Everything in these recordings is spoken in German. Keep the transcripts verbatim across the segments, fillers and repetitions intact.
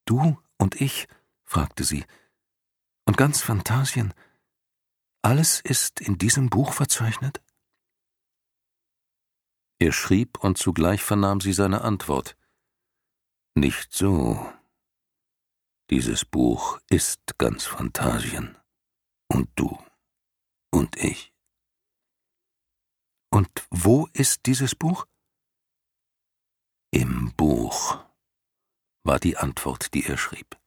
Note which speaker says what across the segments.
Speaker 1: Du und ich?« fragte sie. »Und ganz Phantasien? Alles ist in diesem Buch verzeichnet?« Er schrieb, und zugleich vernahm sie seine Antwort. »Nicht so. Dieses Buch ist ganz Phantasien. Und du und ich.« »Und wo ist dieses Buch?« »Im Buch«, war die Antwort, die er schrieb.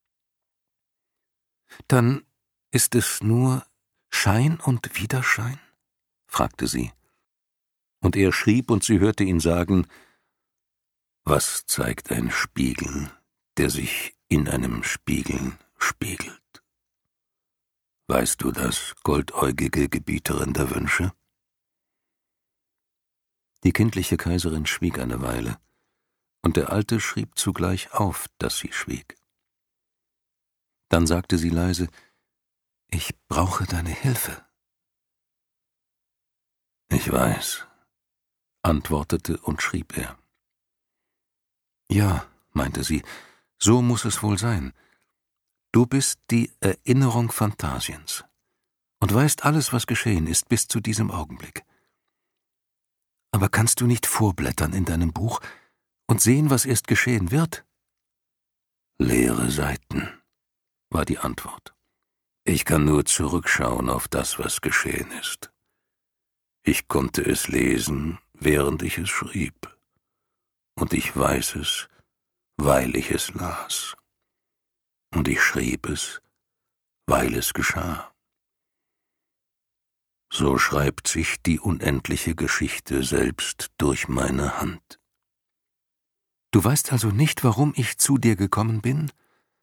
Speaker 1: »Dann ist es nur Schein und Widerschein?« fragte sie. Und er schrieb, und sie hörte ihn sagen: »Was zeigt ein Spiegel, der sich in einem Spiegel spiegelt? Weißt du das, goldäugige Gebieterin der Wünsche?« Die kindliche Kaiserin schwieg eine Weile, und der Alte schrieb zugleich auf, dass sie schwieg. Dann sagte sie leise: »Ich brauche deine Hilfe.« »Ich weiß«, antwortete und schrieb er. »Ja«, meinte sie, »so muß es wohl sein. Du bist die Erinnerung Phantasiens und weißt alles, was geschehen ist bis zu diesem Augenblick. Aber kannst du nicht vorblättern in deinem Buch und sehen, was erst geschehen wird?« »Leere Seiten«, war die Antwort. »Ich kann nur zurückschauen auf das, was geschehen ist. Ich konnte es lesen, während ich es schrieb, und ich weiß es, weil ich es las. Und ich schrieb es, weil es geschah. So schreibt sich die unendliche Geschichte selbst durch meine Hand.« »Du weißt also nicht, warum ich zu dir gekommen bin?«